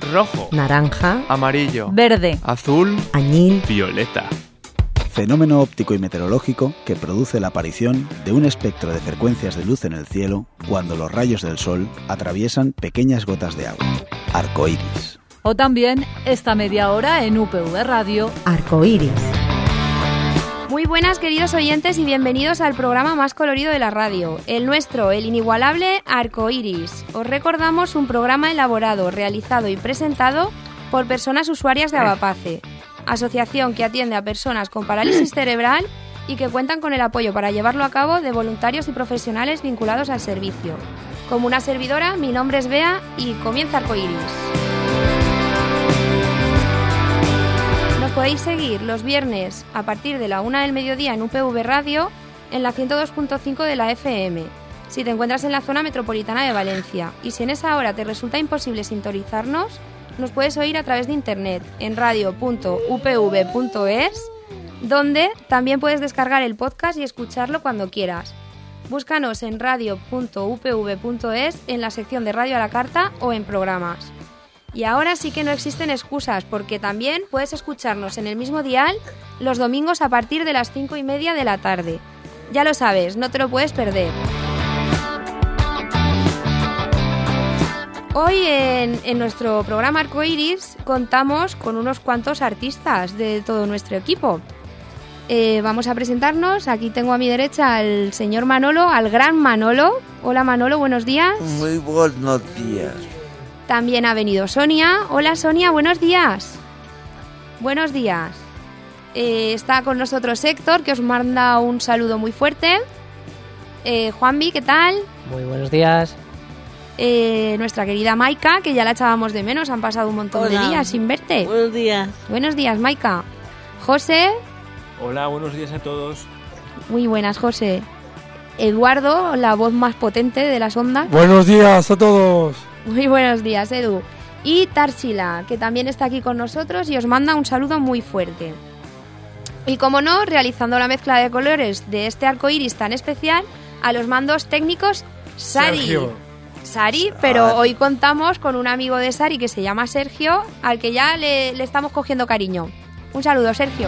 rojo, naranja, amarillo, verde, azul, añil, violeta. Fenómeno óptico y meteorológico que produce la aparición de un espectro de frecuencias de luz en el cielo cuando los rayos del sol atraviesan pequeñas gotas de agua. Arcoíris. O también esta media hora en UPV Radio, Arcoíris. Muy buenas, queridos oyentes, y bienvenidos al programa más colorido de la radio, el nuestro, el inigualable Arcoíris. Os recordamos un programa elaborado, realizado y presentado por personas usuarias de Avapace, asociación que atiende a personas con parálisis cerebral y que cuentan con el apoyo para llevarlo a cabo de voluntarios y profesionales vinculados al servicio. Como una servidora, mi nombre es Bea y comienza Arcoíris. Nos podéis seguir los viernes a partir de la 1 del mediodía en UPV Radio en la 102.5 de la FM, si te encuentras en la zona metropolitana de Valencia. Y si en esa hora te resulta imposible sintonizarnos, nos puedes oír a través de internet en radio.upv.es, donde también puedes descargar el podcast y escucharlo cuando quieras. Búscanos en radio.upv.es en la sección de Radio a la Carta o en programas. Y ahora sí que no existen excusas, porque también puedes escucharnos en el mismo dial los domingos a partir de las 5:30 de la tarde. Ya lo sabes, no te lo puedes perder. Hoy en nuestro programa Arcoíris contamos con unos cuantos artistas de todo nuestro equipo. Vamos a presentarnos. Aquí tengo a mi derecha al señor Manolo, al gran Manolo. Hola Manolo, buenos días. Muy buenos días. También ha venido Sonia. Hola Sonia, buenos días. Buenos días. Está con nosotros Héctor, que os manda un saludo muy fuerte. Juanvi, ¿qué tal? Muy buenos días. Nuestra querida Maika, que ya la echábamos de menos, han pasado un montón de días sin verte. Buenos días. Buenos días, Maika. José. Hola, buenos días a todos. Muy buenas, José. Eduardo, la voz más potente de las ondas. Buenos días a todos. Muy buenos días, Edu. Y Tarsila, que también está aquí con nosotros y os manda un saludo muy fuerte. Y como no, realizando la mezcla de colores de este arcoíris tan especial, a los mandos técnicos, Sari. Sari, pero hoy contamos con un amigo de Sari que se llama Sergio, al que ya le estamos cogiendo cariño. Un saludo, Sergio.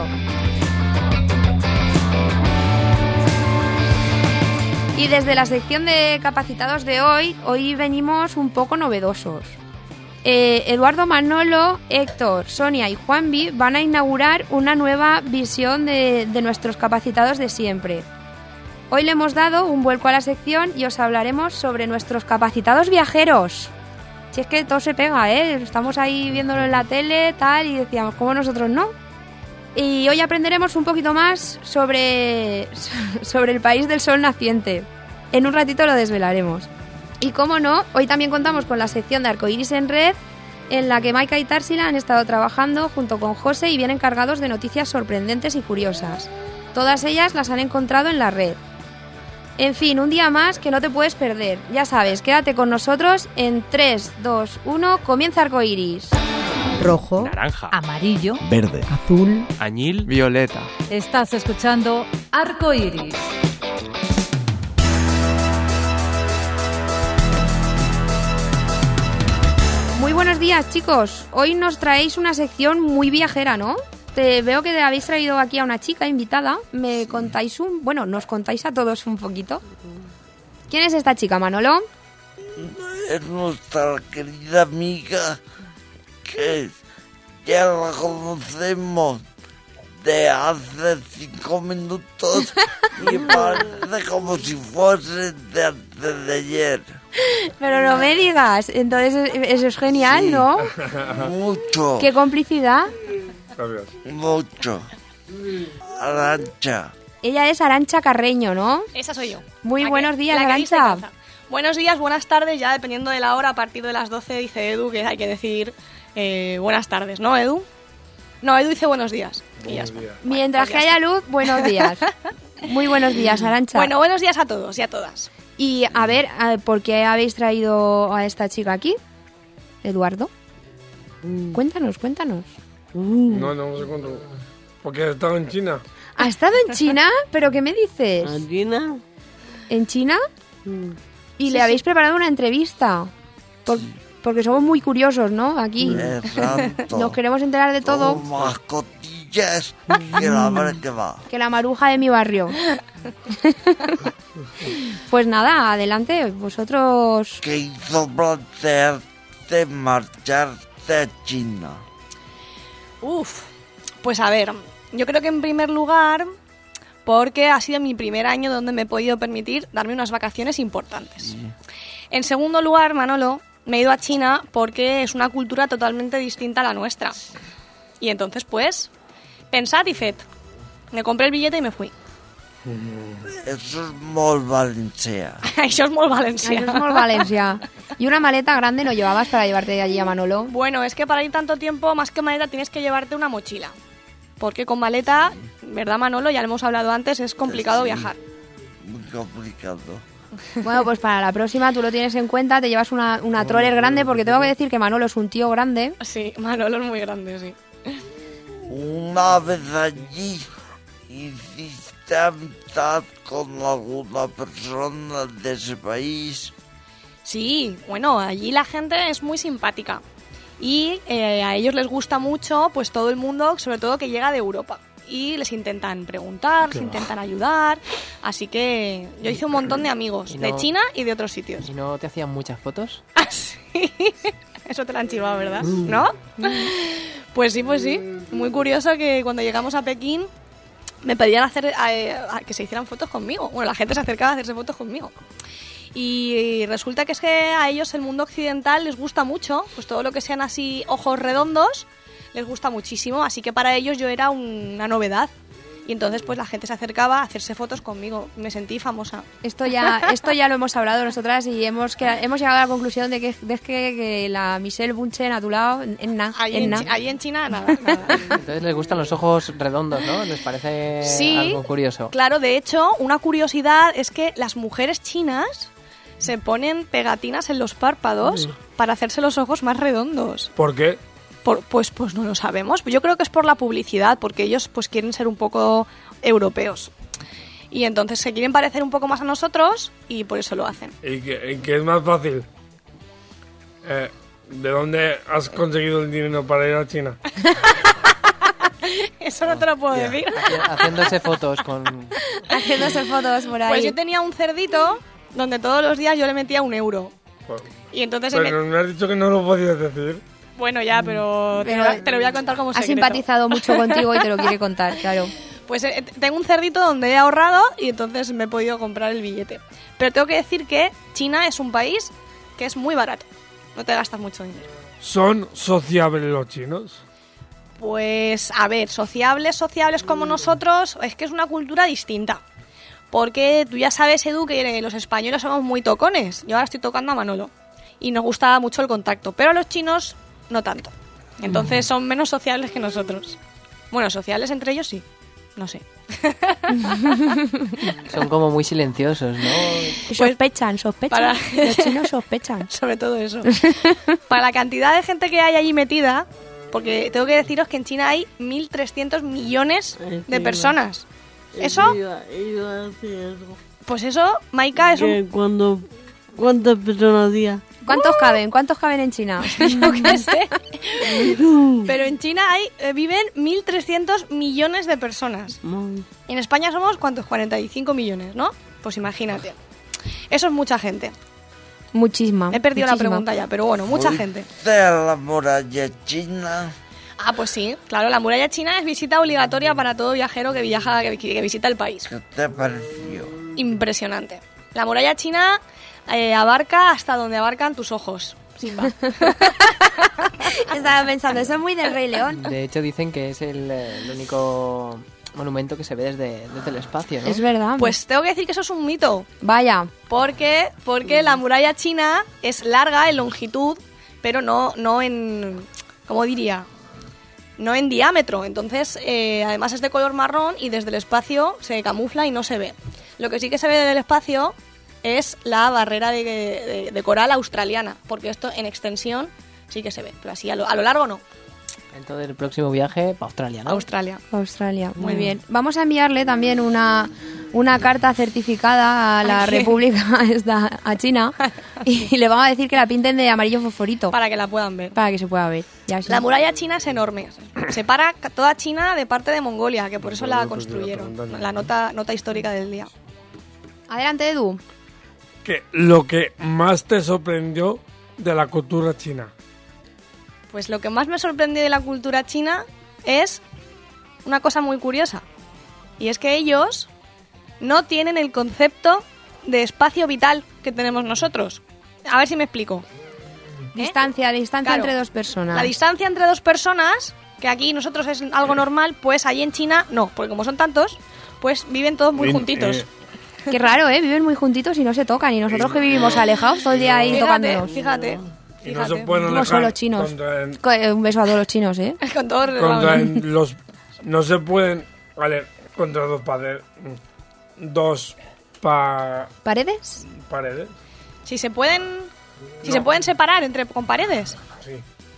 Y desde la sección de capacitados de hoy venimos un poco novedosos. Eduardo, Manolo, Héctor, Sonia y Juanvi van a inaugurar una nueva visión de nuestros capacitados de siempre. Hoy le hemos dado un vuelco a la sección y os hablaremos sobre nuestros capacitados viajeros. Si es que todo se pega, estamos ahí viéndolo en la tele, tal, y decíamos, ¿cómo nosotros no? Y hoy aprenderemos un poquito más sobre el país del sol naciente. En un ratito lo desvelaremos. Y cómo no, hoy también contamos con la sección de Arcoíris en Red, en la que Maika y Tarsila han estado trabajando junto con José y vienen cargados de noticias sorprendentes y curiosas. Todas ellas las han encontrado en la red. En fin, un día más que no te puedes perder. Ya sabes, quédate con nosotros en 3, 2, 1, comienza Arcoíris. Rojo, naranja, amarillo, Verde. azul, añil, violeta. Estás escuchando Arcoíris. Muy buenos días, chicos. Hoy nos traéis una sección muy viajera, ¿no? Veo que habéis traído aquí a una chica invitada. ¿Me contáis nos contáis a todos un poquito? ¿Quién es esta chica, Manolo? Es nuestra querida amiga que ya la conocemos de hace 5 minutos y parece como si fuese de antes de ayer. Pero no me digas, entonces eso es genial, Sí, ¿no? Mucho. ¿Qué complicidad? Mucho. Arantxa. Ella es Arantxa Carreño, ¿no? Esa soy yo. Muy buenos días, la que viste Arantxa. en casa. Buenos días, buenas tardes, ya dependiendo de la hora, a partir de las 12 dice Edu que hay que decir buenas tardes, ¿no, Edu? No, Edu dice buenos días. Y ya está. Mientras que haya luz, buenos días. Muy buenos días, Arantxa. Bueno, buenos días a todos y a todas. Y a ver, ¿por qué habéis traído a esta chica aquí? Eduardo. Cuéntanos. No sé cuándo. Porque he estado en China. ¿Ha estado en China? ¿Pero qué me dices? ¿En China? ¿En China? ¿Y le habéis preparado una entrevista? Porque somos muy curiosos, ¿no? Aquí. Exacto. Nos queremos enterar de todo. Como más cotillas que la ver que va. Que la maruja de mi barrio. Pues nada, adelante, vosotros. ¿Qué hizo plantearte marcharte a China? Pues a ver, yo creo que en primer lugar, porque ha sido mi primer año donde me he podido permitir darme unas vacaciones importantes. En segundo lugar, Manolo, me he ido a China porque es una cultura totalmente distinta a la nuestra. Y entonces, pues, pensad y fet. Me compré el billete y me fui. Eso es molt valencià. Això és molt valencià. Eso es muy Valencia. ¿Y una maleta grande no llevabas para llevarte de allí a Manolo? Bueno, es que para ir tanto tiempo, más que maleta, tienes que llevarte una mochila. Porque con maleta, ¿verdad, Manolo? Ya lo hemos hablado antes, es complicado viajar. Muy complicado. Bueno, pues para la próxima tú lo tienes en cuenta, te llevas una troller grande, porque tengo que decir que Manolo es un tío grande. Sí, Manolo es muy grande, sí. Una vez allí hiciste amistad con alguna persona de ese país. Sí, bueno, allí la gente es muy simpática. Y a ellos les gusta mucho, pues todo el mundo, sobre todo que llega de Europa. Y les intentan preguntar, les intentan ayudar. Así que yo hice un montón de amigos, de China y de otros sitios. ¿Y no te hacían muchas fotos? Ah, sí. Eso te lo han chivado, ¿verdad? ¿No? Pues sí, pues sí. Muy curioso que cuando llegamos a Pekín me pedían hacer que se hicieran fotos conmigo. Bueno, la gente se acercaba a hacerse fotos conmigo. Y resulta que es que a ellos el mundo occidental les gusta mucho, pues todo lo que sean así ojos redondos les gusta muchísimo, así que para ellos yo era una novedad. Y entonces pues la gente se acercaba a hacerse fotos conmigo. Me sentí famosa. Esto ya lo hemos hablado nosotras y hemos llegado a la conclusión de que la Michelle Bunchen a tu lado, Ahí en China nada. Entonces les gustan los ojos redondos, ¿no? ¿Les parece algo curioso? Claro, de hecho, una curiosidad es que las mujeres chinas se ponen pegatinas en los párpados para hacerse los ojos más redondos. ¿Por qué? Pues no lo sabemos. Yo creo que es por la publicidad, porque ellos pues quieren ser un poco europeos. Y entonces se quieren parecer un poco más a nosotros y por eso lo hacen. ¿Y qué es más fácil? ¿De dónde has conseguido el dinero para ir a China? Eso no te lo puedo decir. Haciéndose fotos Haciéndose fotos por ahí. Pues yo tenía un cerdito donde todos los días yo le metía 1 euro. Y entonces pero me has dicho que no lo podías decir. Bueno, ya, pero te lo voy a contar como secreto. Ha simpatizado mucho contigo y te lo quiere contar, claro. Pues tengo un cerdito donde he ahorrado y entonces me he podido comprar el billete. Pero tengo que decir que China es un país que es muy barato. No te gastas mucho dinero. ¿Son sociables los chinos? Pues, a ver, sociables como nosotros, es que es una cultura distinta. Porque tú ya sabes, Edu, que los españoles somos muy tocones. Yo ahora estoy tocando a Manolo. Y nos gusta mucho el contacto. Pero a los chinos no tanto. Entonces son menos sociables que nosotros. Bueno, sociables entre ellos sí. No sé. Son como muy silenciosos, ¿no? Sospechan. Los chinos sospechan. Sobre todo eso. Para la cantidad de gente que hay allí metida, porque tengo que deciros que en China hay 1.300 millones de personas. Eso... Pues eso, Maika, es un... ¿Cuántas personas día? ¿Cuántos caben en China? Yo qué sé. Pero en China viven 1.300 millones de personas. Y en España somos, ¿cuántos? 45 millones, ¿no? Pues imagínate. Eso es mucha gente. Muchísima. He perdido la pregunta ya, pero bueno, mucha gente. ¿De la muralla china? Ah, pues sí. Claro, la muralla china es visita obligatoria para todo viajero que visita el país. ¿Qué te pareció? Impresionante. La muralla china... abarca hasta donde abarcan tus ojos. Simba. Estaba pensando, eso es muy del Rey León. De hecho dicen que es el único monumento que se ve desde el espacio, ¿no? Es verdad. Pues tengo que decir que eso es un mito. Vaya. Porque la muralla china es larga en longitud, pero no en... ¿Cómo diría? No en diámetro. Entonces, además es de color marrón y desde el espacio se camufla y no se ve. Lo que sí que se ve desde el espacio... es la barrera de coral australiana, porque esto en extensión sí que se ve, pero así a lo largo no. Entonces el próximo viaje para Australia, ¿no? Australia. Muy bien. Vamos a enviarle también una carta certificada a la República a China y le vamos a decir que la pinten de amarillo fosforito. Para que la puedan ver. Para que se pueda ver. Ya sí. La muralla china es enorme. Separa toda China de parte de Mongolia, que por eso la construyeron. La nota histórica del día. Adelante, Edu. Que lo que más te sorprendió de la cultura china. Pues lo que más me sorprendió de la cultura china es una cosa muy curiosa. Y es que ellos no tienen el concepto de espacio vital que tenemos nosotros. A ver si me explico. Distancia Claro. entre dos personas. La distancia entre dos personas, que aquí nosotros es algo normal, pues allí en China no, porque como son tantos, pues viven todos muy juntitos. Qué raro, ¿eh? Viven muy juntitos y no se tocan. Y nosotros que vivimos alejados todo el día ahí tocándonos. Fíjate. Y no se pueden Como son los chinos. Un beso a todos los chinos, ¿eh? Con todos no se pueden... Vale, contra dos paredes. ¿Paredes? Paredes. Si se pueden separar con paredes. Sí.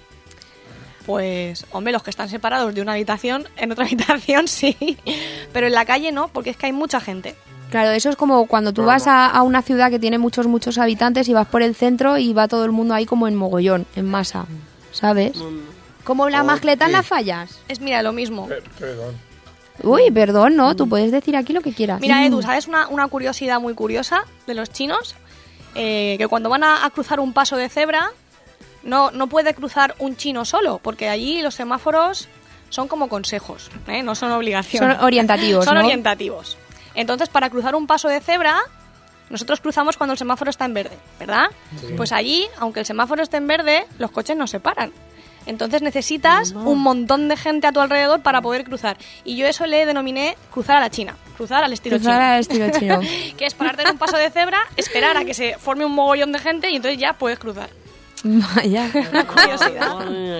Pues, hombre, los que están separados de una habitación, en otra habitación sí. Pero en la calle no, porque es que hay mucha gente. Claro, eso es como cuando tú vas a una ciudad que tiene muchos habitantes y vas por el centro y va todo el mundo ahí como en mogollón, en masa, ¿sabes? Como la mascleta en las fallas. Es, mira, lo mismo. Perdón. Uy, perdón, no, tú puedes decir aquí lo que quieras. Mira, Edu, ¿sabes una curiosidad muy curiosa de los chinos? Que cuando van a cruzar un paso de cebra, no puede cruzar un chino solo, porque allí los semáforos son como consejos, no son obligaciones. Son orientativos, Son ¿no? orientativos. Entonces, para cruzar un paso de cebra, nosotros cruzamos cuando el semáforo está en verde, ¿verdad? Sí. Pues allí, aunque el semáforo esté en verde, los coches no se paran. Entonces necesitas un montón de gente a tu alrededor para poder cruzar. Y yo eso le denominé cruzar a la China, cruzar al estilo chino. Que es pararte en un paso de cebra, esperar a que se forme un mogollón de gente y entonces ya puedes cruzar. Vaya. Una curiosidad.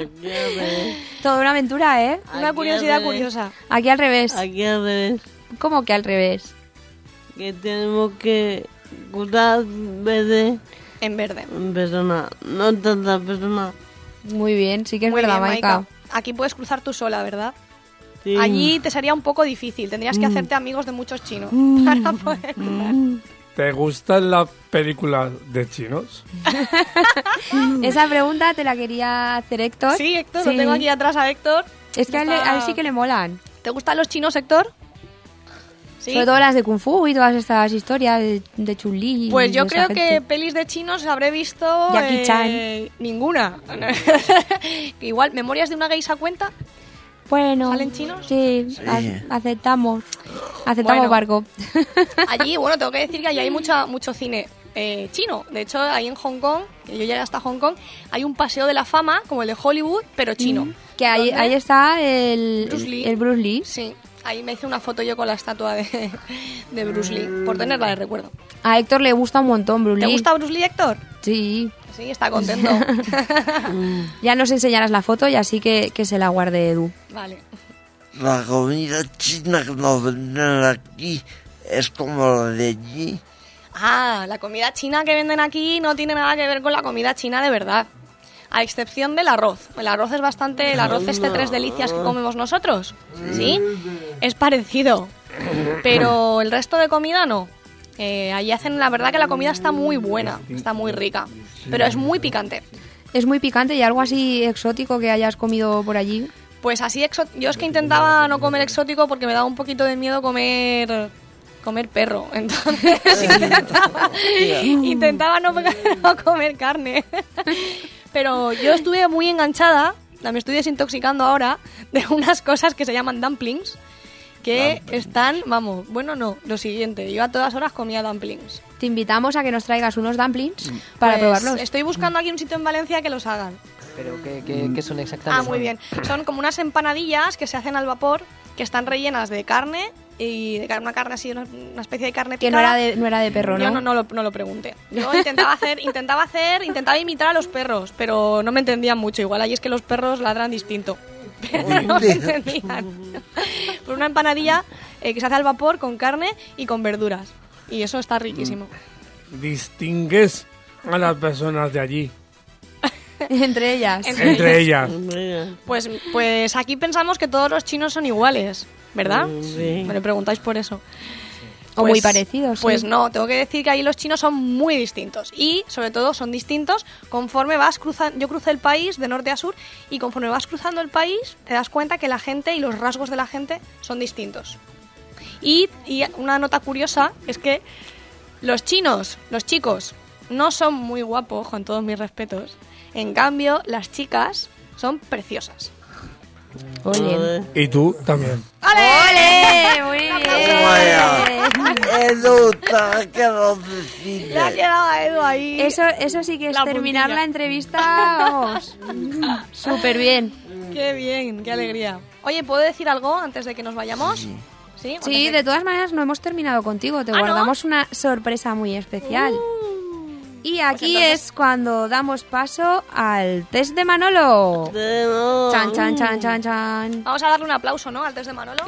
Toda una aventura, ¿eh? Una curiosidad curiosa. Aquí al revés. Aquí al revés. ¿Cómo que al revés? Que tenemos que cruzar verde. En verde. En persona, no tanta persona. Muy bien, sí que es Muy verdad, bien, Maika. Aquí puedes cruzar tú sola, ¿verdad? Sí. Allí te sería un poco difícil. Tendrías que hacerte amigos de muchos chinos para poder cruzar. ¿Te gustan las películas de chinos? Esa pregunta te la quería hacer Héctor. Sí, Héctor, lo tengo aquí atrás a Héctor. Es que a él sí que le molan. ¿Te gustan los chinos, Héctor? ¿Sí? Sobre todo las de Kung Fu y todas estas historias de Chun-Li. Pues yo creo que pelis de chinos habré visto... Jackie Chan. Ninguna. Igual, ¿Memorias de una geisha cuenta? Bueno. ¿Salen chinos? Sí, aceptamos. Bueno, barco. Allí, bueno, tengo que decir que allí hay mucho cine chino. De hecho, ahí en Hong Kong, que yo llegué hasta Hong Kong, hay un paseo de la fama, como el de Hollywood, pero chino. Que ahí está el Bruce Lee. Sí, ahí me hice una foto yo con la estatua de Bruce Lee, por tenerla de recuerdo. A Héctor le gusta un montón Bruce Lee. ¿Te gusta Bruce Lee, Héctor? Sí. Sí, está contento. Ya nos enseñarás la foto y así que se la guarde Edu. Vale. La comida china que nos venden aquí es como la de allí. Ah, la comida china que venden aquí no tiene nada que ver con la comida china de verdad. A excepción del arroz. El arroz es bastante... El arroz tres delicias que comemos nosotros. ¿Sí? Es parecido. Pero el resto de comida no. Allí hacen... La verdad que la comida está muy buena. Está muy rica. Pero es muy picante. ¿Es muy picante y algo así exótico que hayas comido por allí? Pues así yo es que intentaba no comer exótico porque me daba un poquito de miedo comer perro. Entonces intentaba no comer carne. Pero yo estuve muy enganchada, me estoy desintoxicando ahora, de unas cosas que se llaman dumplings, que están, lo siguiente, yo a todas horas comía dumplings. Te invitamos a que nos traigas unos dumplings para probarlos. Estoy buscando aquí un sitio en Valencia que los hagan. ¿Pero qué son exactamente? Ah, muy bien. Son como unas empanadillas que se hacen al vapor, que están rellenas de carne, y de una carne así, una especie de carne picada. Que no era de perro, ¿no? Yo no lo pregunté. Yo intentaba imitar a los perros, pero no me entendían mucho. Igual ahí es que los perros ladran distinto. Pero no me entendían. Pues una empanadilla que se hace al vapor con carne y con verduras. Y eso está riquísimo. ¿Distingues a las personas de allí? Entre ellas. Entre ellas. Pues aquí pensamos que todos los chinos son iguales, ¿verdad? Sí. Me lo preguntáis por eso. O muy parecidos, sí. Pues no, tengo que decir que ahí los chinos son muy distintos. Y, sobre todo, son distintos conforme vas cruzando... Yo crucé el país de norte a sur y conforme vas cruzando el país te das cuenta que la gente y los rasgos de la gente son distintos. Y una nota curiosa es que los chinos, los chicos, no son muy guapos, con todos mis respetos. En cambio, las chicas son preciosas. Ole. Y tú también. ¡Ole! Muy bien. Edu, te ha quedado decir. Le ha quedado a Edu ahí. Eso sí que es La terminar puntilla. la entrevista, vamos. Súper bien. Qué bien, qué alegría. Oye, ¿puedo decir algo antes de que nos vayamos? Sí, Sí, de todas maneras no hemos terminado contigo. Te ¿Ah, no? guardamos una sorpresa muy especial. Y aquí entonces- es cuando damos paso al test de Manolo. Tenemos... Chan, chan, chan, chan, chan. Vamos a darle un aplauso, ¿no? Al test de Manolo.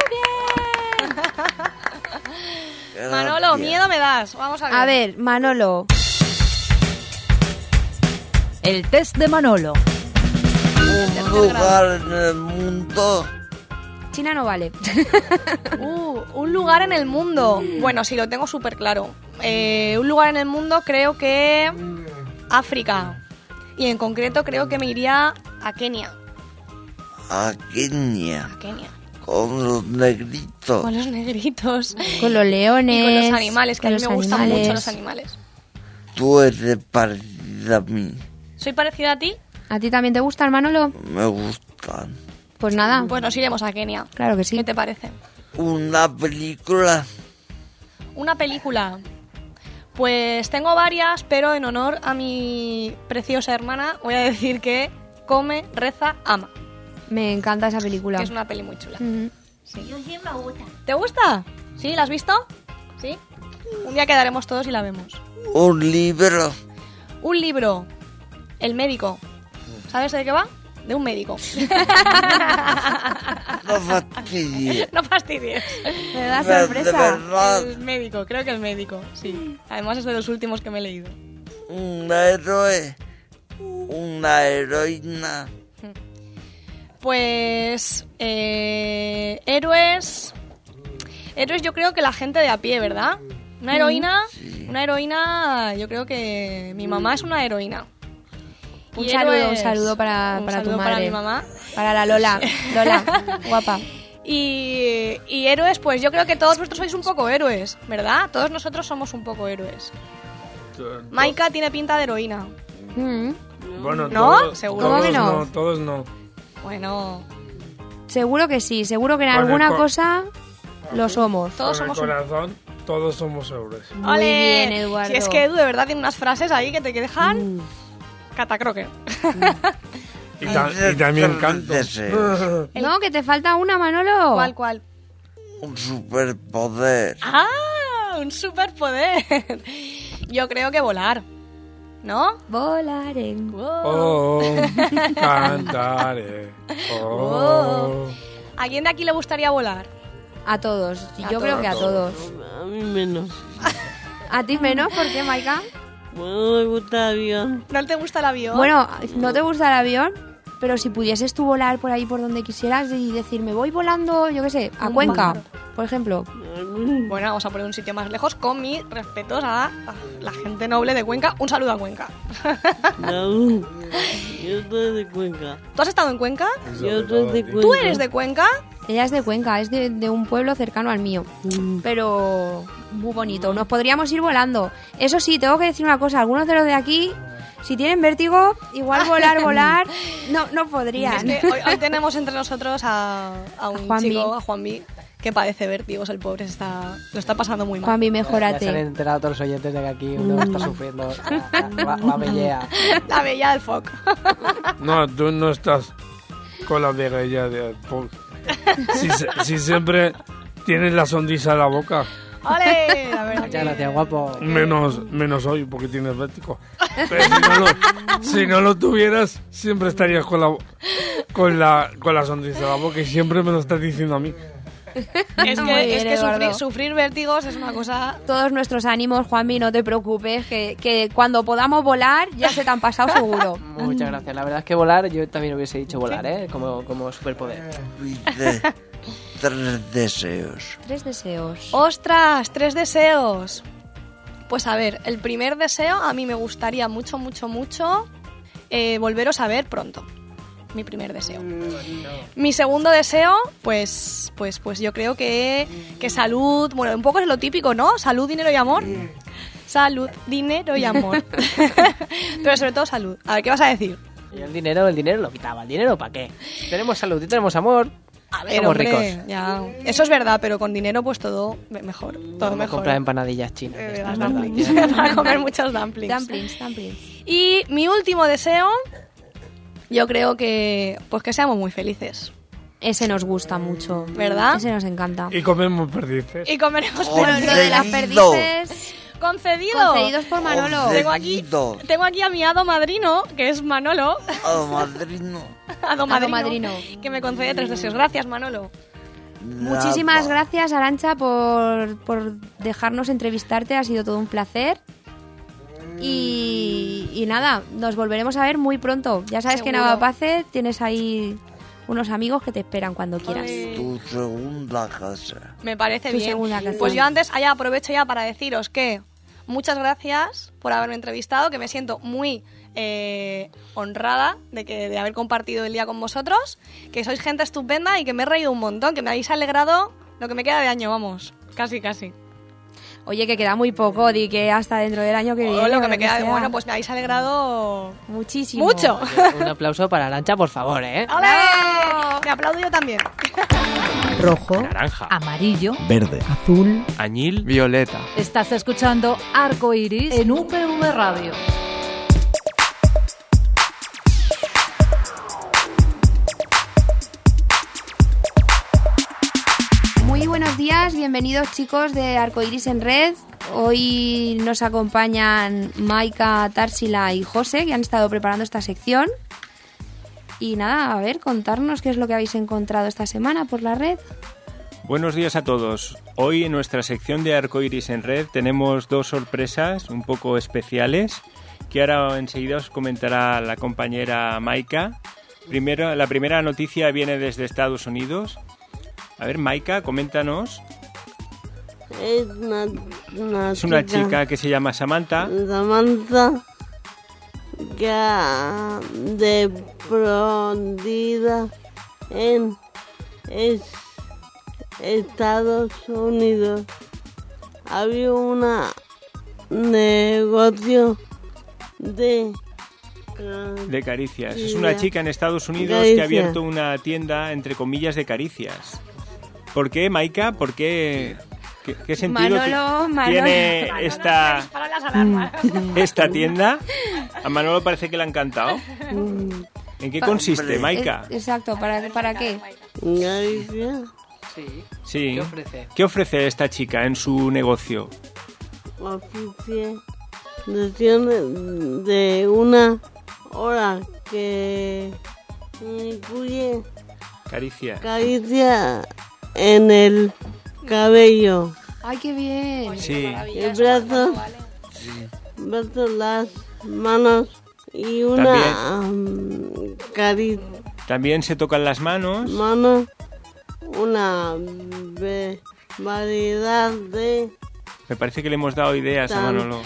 Manolo, miedo me das. Vamos a ver. A ver, Manolo. El test de Manolo. Un lugar en el mundo. China no vale. Un lugar en el mundo. Bueno, sí, lo tengo súper claro. Un lugar en el mundo creo que... África. Y en concreto creo que me iría a Kenia. A Kenia. A Kenia. Con los negritos. Con los negritos. Con los leones. Y con los animales, que a mí con me los gustan animales. mucho los animales. Tú eres parecida a mí. ¿Soy parecida a ti? ¿A ti también te gusta el Manolo? Me gustan. Pues nada. Pues nos iremos a Kenia. Claro que sí. ¿Qué te parece? Una película. Una película. Pues tengo varias, pero en honor a mi preciosa hermana voy a decir que Come, Reza, Ama. Me encanta esa película. Que es una peli muy chula. Ujú. Sí. me gusta. ¿Te gusta? ¿Sí? ¿La has visto? ¿Sí? Un día quedaremos todos y la vemos. Un libro. Un libro. El médico. ¿Sabes de qué va? De un médico. No fastidies. No fastidies. Me da De sorpresa. verdad. El médico, creo que el médico, sí. Además es de los últimos que me he leído. Un héroe. Una heroína. Pues... héroes... Héroes yo creo que la gente de a pie, ¿verdad? Una heroína... Una heroína... Yo creo que mi mamá es una heroína. Un Y saludo, héroes- un saludo para un tu saludo madre. para mi mamá. Para la Lola. Lola, guapa. Y héroes, pues yo creo que todos vosotros sois un poco héroes, ¿verdad? Todos nosotros somos un poco héroes. Maika tiene pinta de heroína. Mm. Bueno, ¿No? todos, ¿Seguro? ¿Cómo que no? Todos no. Bueno, Seguro que sí, seguro que en Con el alguna co- cosa lo somos. todos Con el somos un... corazón, todos somos héroes. Muy bien, Eduardo. Si es que Edu de verdad tiene unas frases ahí que te dejan catacroque. Y también canto. Deseos. No, que te falta una, Manolo. ¿Cuál? Un superpoder. ¡Ah! Un superpoder. Yo creo que volar. ¿No? Volaré. Oh, cantaré. Oh. ¿A quién de aquí le gustaría volar? A todos. A Yo creo que a todos. A mí menos. ¿A ti menos? ¿Por qué, Maika? Bueno, me gusta el avión. ¿No te gusta el avión? Bueno, ¿no te gusta el avión? Pero si pudieses tú volar por ahí por donde quisieras y decir, me voy volando, yo qué sé, a Cuenca, por ejemplo. Bueno, vamos a poner un sitio más lejos con mis respetos a la gente noble de Cuenca. Un saludo a Cuenca. No, yo soy de Cuenca. ¿Tú has estado en Cuenca? Yo soy de Cuenca. ¿Tú eres de Cuenca? Ella es de Cuenca, es de un pueblo cercano al mío. Pero muy bonito. Nos podríamos ir volando. Eso sí, tengo que decir una cosa. Algunos de los de aquí, si tienen vértigo, igual volar, no podrían. Es que hoy tenemos entre nosotros a un Juanvi. chico, a Juanvi, que padece vértigos. El pobre lo está pasando muy mal. Juanvi, Ya se han mejórate. enterado todos los oyentes de que aquí uno está sufriendo la bellea. La bella del foc. No, tú no estás con la bella de... Si siempre tienes la sonrisa en la boca. ¡Ole! La verdad Muchas que- gracias, guapo. Menos hoy, porque tienes vértigo. Pero si no lo tuvieras, siempre estarías con la sonrisa en la boca y siempre me lo estás diciendo a mí. Es Muy bien, que Eduardo. sufrir vértigos es una cosa... Todos nuestros ánimos, Juanvi, no te preocupes, que cuando podamos volar ya se te han pasado seguro. Muchas gracias. La verdad es que volar, yo también hubiese dicho volar, ¿eh? Como superpoder. Dice, 3 deseos. 3 deseos. ¡Ostras! 3 deseos. Pues a ver, el primer deseo, a mí me gustaría mucho, mucho, mucho volveros a ver pronto. Mi primer deseo. Mi segundo deseo, pues yo creo que salud, bueno, un poco es lo típico, ¿no? Salud, dinero y amor. Salud, dinero y amor. Pero sobre todo salud. A ver, ¿qué vas a decir? Y el dinero lo quitaba. ¿El dinero para qué? Tenemos salud y tenemos amor. A ver, Somos hombre, ricos. ya. Eso es verdad, pero con dinero pues todo mejor. Todo Vamos a mejor. comprar empanadillas chinas. Las Estas, ¿verdad? dumplings. Para comer muchos dumplings. Dumplings. Y mi último deseo, yo creo que pues que seamos muy felices, Ese nos gusta mucho. ¿verdad? Ese nos encanta. Y comemos perdices. Y comeremos Bueno, lo de las Concedido. perdices... concedido. Concedidos por Manolo. Concedido. Tengo aquí a mi hado madrino, que es Manolo. Oh, madrino. Hado madrino. Que me concede 3 deseos. Gracias, Manolo. Muchísimas gracias, Arantxa, por dejarnos entrevistarte. Ha sido todo un placer. Y nada, nos volveremos a ver muy pronto. Ya sabes que en Seguro. Avapace tienes ahí unos amigos que te esperan cuando quieras. Ole. Tu segunda casa. Me parece Tu bien. segunda casa. Pues yo antes aprovecho ya para deciros que muchas gracias por haberme entrevistado, que me siento muy honrada de haber compartido el día con vosotros, que sois gente estupenda y que me he reído un montón, que me habéis alegrado lo que me queda de año, vamos. Casi. Oye, que queda muy poco, di que hasta dentro del año que viene. O lo o que me queda, sea. bueno, pues me habéis alegrado Muchísimo. mucho. Oye, un aplauso para Arantxa, por favor, ¿eh? ¡Ole! Me aplaudo yo también. Rojo, Naranja. amarillo, Verde. azul. Añil. Violeta. Estás escuchando Arco Iris en UPV Radio. Muy buenos días, bienvenidos chicos de Arcoiris en Red. Hoy nos acompañan Maika, Társila y José, que han estado preparando esta sección. Y nada, a ver, contarnos qué es lo que habéis encontrado esta semana por la red. Buenos días a todos. Hoy en nuestra sección de Arcoiris en Red tenemos 2 sorpresas un poco especiales que ahora enseguida os comentará la compañera Maika. La primera noticia viene desde Estados Unidos. A ver, Maika, coméntanos. Es una chica que se llama Samantha. Samantha, que ha despedida en Estados Unidos. Había un negocio de caricias. Es Sí, una ya. chica en Estados Unidos Caricia. que ha abierto una tienda, entre comillas, de caricias. ¿Por qué, Maika? ¿Por qué? ¿Qué sentido Manolo. tiene esta Para las alarmas. esta tienda? A Manolo parece que le ha encantado. ¿En qué consiste, Maika? Exacto, ¿para qué? Galicia. Sí. Sí. ¿Qué ofrece? ¿Qué ofrece esta chica en su negocio? Oficialización de una hora que incluye Caricia. caricia en el cabello, ¡Ay, qué bien! Sí. el brazo, las manos y una caricia. También se tocan las manos. Mano, una variedad de Me parece que le hemos dado ideas a Manolo.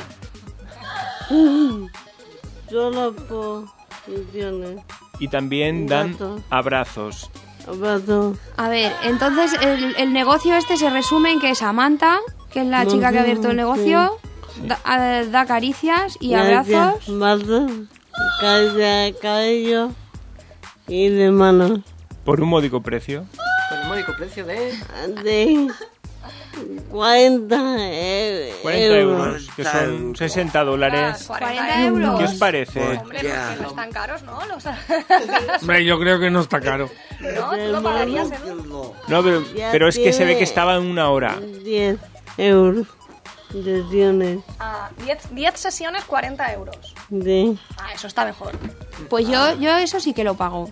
solo posiciones. Y también dan Abrazos. abrazos. Abrazo. A ver, entonces el negocio este se resume en que Samantha, que es la chica que ha abierto el negocio, da caricias y abrazos. Abrazos, caricia de cabello y de manos. Por un módico precio. Con el módico precio de... De 40 40 euros, que son 60 dólares. 40 euros. ¿Qué os parece? Hombre, porque no están caros, ¿no? Hombre, yo creo que no está caro. ¿No? ¿Tú lo pagarías, No, pero es que se ve que estaba en una hora. 10 euros. Sesiones 10 sesiones, 40 euros. de Eso está mejor. Pues yo eso sí que lo pago.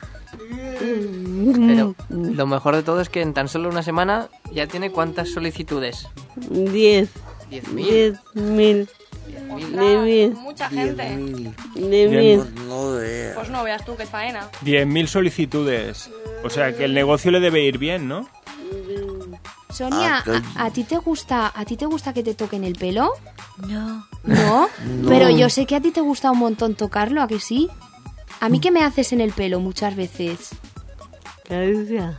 Pero lo mejor de todo es que en tan solo una semana ya tiene ¿cuántas solicitudes? 10. 10.000. 10.000. De mil. Mucha gente. 10.000. No veas. Pues no veas tú qué faena. 10.000 solicitudes. O sea, que el negocio le debe ir bien, ¿no? Sonia, ¿a ti te gusta que te toquen el pelo? No. ¿No? Pero yo sé que a ti te gusta un montón tocarlo, ¿a que sí? ¿A mí qué me haces en el pelo muchas veces? Caricia.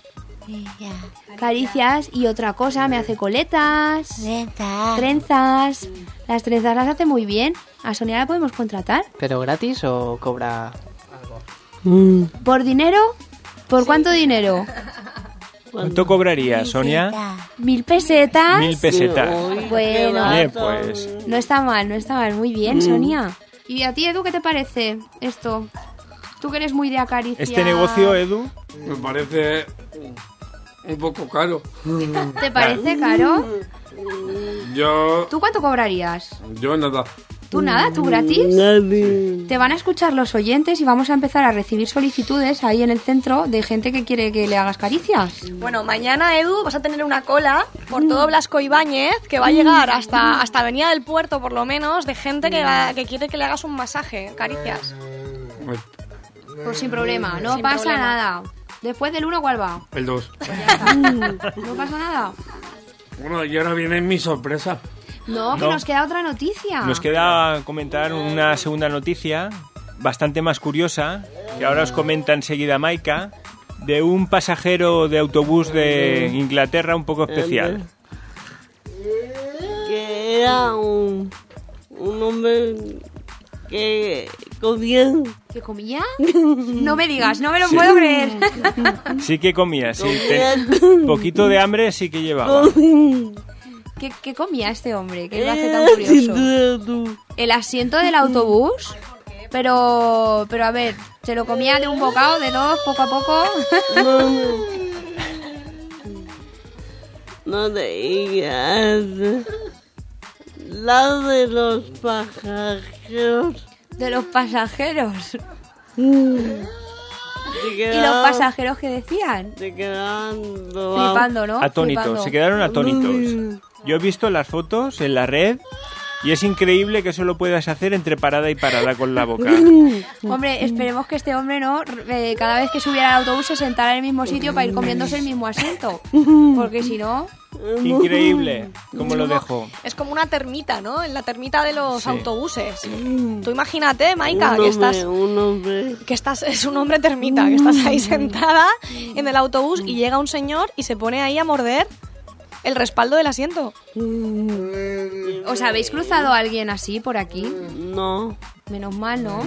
Caricias y otra cosa, me hace coletas. Trenzas. Las trenzas las hace muy bien. ¿A Sonia la podemos contratar? ¿Pero gratis o cobra algo? ¿Por dinero? ¿Por cuánto dinero? ¿Cuánto cobraría, Sonia? 1.000 pesetas. 1.000 pesetas. Bueno, Bien, pues. no está mal, muy bien, Sonia. ¿Y a ti, Edu, qué te parece esto? Tú que eres muy de acariciar. ¿Este negocio, Edu? Me parece un poco caro. ¿Te parece caro? ¿Tú cuánto cobrarías? Yo nada. ¿Tú nada? ¿Tú gratis? Nadie. Te van a escuchar los oyentes y vamos a empezar a recibir solicitudes ahí en el centro de gente que quiere que le hagas caricias. Bueno, mañana, Edu, vas a tener una cola por todo Blasco Ibáñez que va a llegar hasta Avenida del Puerto, por lo menos, de gente que quiere que le hagas un masaje, caricias. Pues sin problema, no Sin pasa problema. nada. Después del 1, ¿cuál va? El 2. No pasa nada. Bueno, y ahora viene mi sorpresa. No, que No. nos queda otra noticia. Nos queda comentar una segunda noticia, bastante más curiosa, que ahora os comenta enseguida Maika, de un pasajero de autobús de Inglaterra un poco especial. Que era un hombre que comía. ¿Qué comía? No me digas, no me lo puedo creer. Sí que comía, sí. Poquito de hambre sí que llevaba. ¿Qué comía este hombre? ¿Qué lo hace tan curioso? ¿El asiento del autobús? Pero a ver, ¿se lo comía de un bocado, de dos, poco a poco? No te digas. La de los pasajeros. De los pasajeros. ¿Y ¿Y los pasajeros qué decían? Se quedaban Flipando, ¿no? Atónitos, Flipando. se quedaron atónitos. Yo he visto las fotos en la red y es increíble que eso lo puedas hacer entre parada y parada con la boca. Hombre, esperemos que este hombre no cada vez que subiera al autobús se sentara en el mismo sitio para ir comiéndose el mismo asiento. Porque si no... Increíble, cómo lo dejo. Es como una termita, ¿no? En la termita de los Sí. autobuses. Tú imagínate, Maika, un hombre. que estás, es un hombre termita, que estás ahí sentada en el autobús y llega un señor y se pone ahí a morder el respaldo del asiento. ¿Os habéis cruzado a alguien así por aquí? No. Menos mal, ¿no?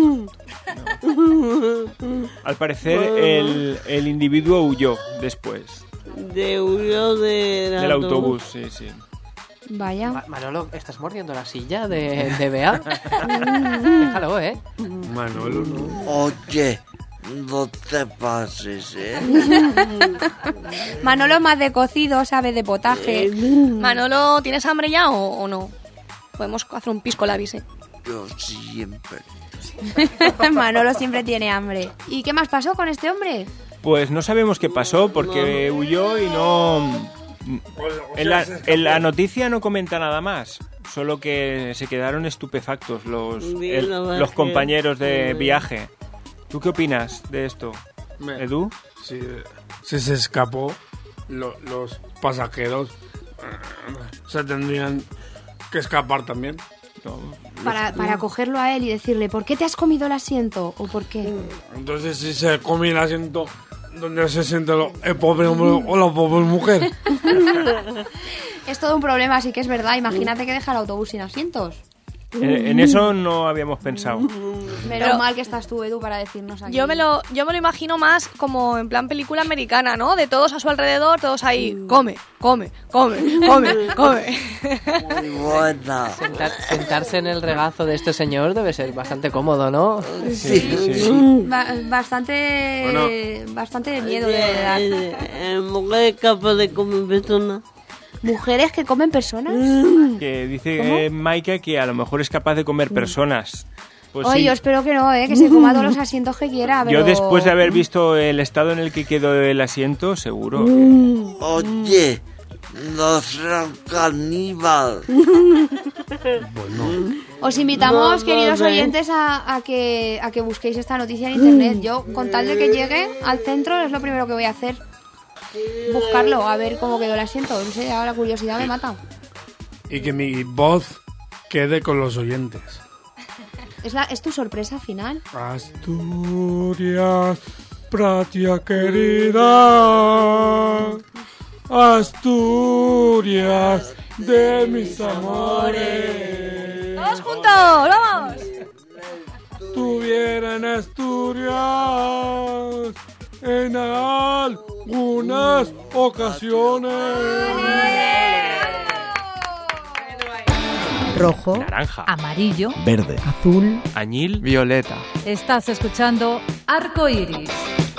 Al parecer el individuo huyó después Huyó del autobús, sí, sí. Vaya. Manolo, ¿estás mordiendo la silla de Bea? Déjalo, ¿eh? Manolo, no. Oye, no te pases, ¿eh? Manolo es más de cocido, sabe de potaje. Manolo, ¿tienes hambre ya o no? Podemos hacer un pisco labis, ¿eh? Yo siempre. Manolo siempre tiene hambre. ¿Y qué más pasó con este hombre? Pues no sabemos qué pasó porque huyó y no... En la noticia no comenta nada más, solo que se quedaron estupefactos los compañeros de viaje. ¿Tú qué opinas de esto, Edu? Si se escapó, los pasajeros se tendrían que escapar también. Para cogerlo a él y decirle, ¿por qué te has comido el asiento? ¿O por qué? Entonces, si se come el asiento donde se siente el pobre hombre o la pobre mujer. Es todo un problema, sí que es verdad. Imagínate que deja el autobús sin asientos. En eso no habíamos pensado. Menos mal que estás tú, Edu, para decirnos aquí. Yo me lo imagino más como en plan película americana, ¿no? De todos a su alrededor, todos ahí, come, come, come, come, come. Muy buena. Sentarse en el regazo de este señor debe ser bastante cómodo, ¿no? Sí. Bastante de miedo de dar. Mujer capaz de comer personas. ¿Mujeres que comen personas? Que dice Maika que a lo mejor es capaz de comer personas. Pues Oye, sí. yo espero que no, que se coma todos los asientos que quiera. Pero... Yo después de haber visto el estado en el que quedó el asiento, seguro. Oye, no será un caníbal. Bueno, Os invitamos, No, queridos no sé. oyentes, a que busquéis esta noticia en internet. Yo, con tal de que llegue al centro, es lo primero que voy a hacer. Buscarlo, a ver cómo quedó el asiento. No sé, ahora la curiosidad me mata. Y que mi voz quede con los oyentes. ¿Es tu sorpresa final? Asturias, patria querida. Asturias de mis amores. ¡Todos juntos! ¡Vamos! Tuvieran Asturias en algunas ocasiones. Rojo, Naranja. amarillo, Verde. azul. Añil. Violeta. Estás escuchando Arco Iris.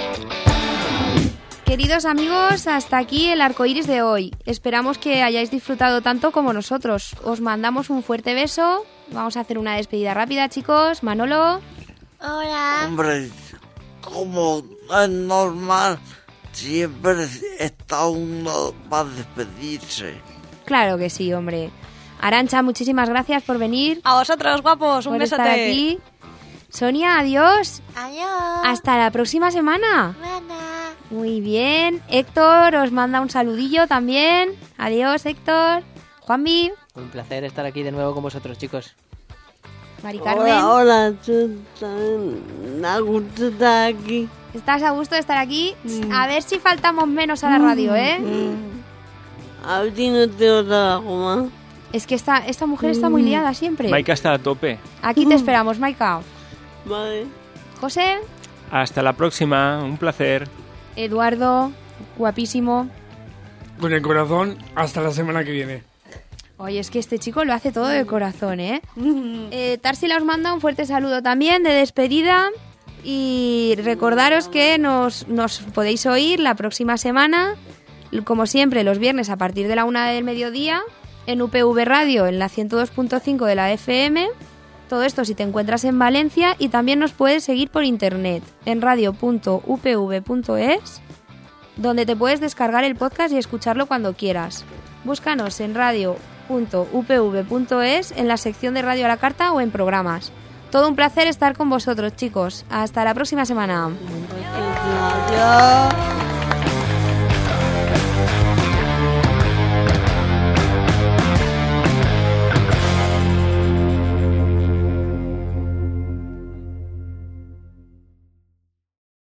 Queridos amigos, hasta aquí el arco iris de hoy. Esperamos que hayáis disfrutado tanto como nosotros. Os mandamos un fuerte beso. Vamos a hacer una despedida rápida, chicos. Manolo. Hola. Hombre, como es normal, siempre está uno para despedirse. Claro que sí, hombre. Arantxa, muchísimas gracias por venir. A vosotros, guapos, un por besote. estar aquí. Sonia, adiós. Adiós. Hasta la próxima semana. Muy bien. Héctor os manda un saludillo también. Adiós, Héctor. Juanvi. Un placer estar aquí de nuevo con vosotros, chicos. Mari Carmen. Hola, yo también me gusta estar aquí. ¿Estás a gusto de estar aquí? A ver si faltamos menos a la radio, ¿eh? A ver si no tengo trabajo más. Es que esta mujer está muy liada siempre. Maika está a tope. Aquí te esperamos, Maika. Vale. José, Hasta la próxima. Un placer. Eduardo, guapísimo. Con el corazón, hasta la semana que viene. Oye, es que este chico lo hace todo de corazón, ¿eh? Tarsila os manda un fuerte saludo también de despedida. Y recordaros que nos podéis oír la próxima semana, como siempre, los viernes a partir de la 1 del mediodía, en UPV Radio, en la 102.5 de la FM. Todo esto si te encuentras en Valencia, y también nos puedes seguir por internet en radio.upv.es, donde te puedes descargar el podcast y escucharlo cuando quieras. Búscanos en radio.upv.es, en la sección de Radio a la Carta o en programas. Todo un placer estar con vosotros, chicos. Hasta la próxima semana. Adiós.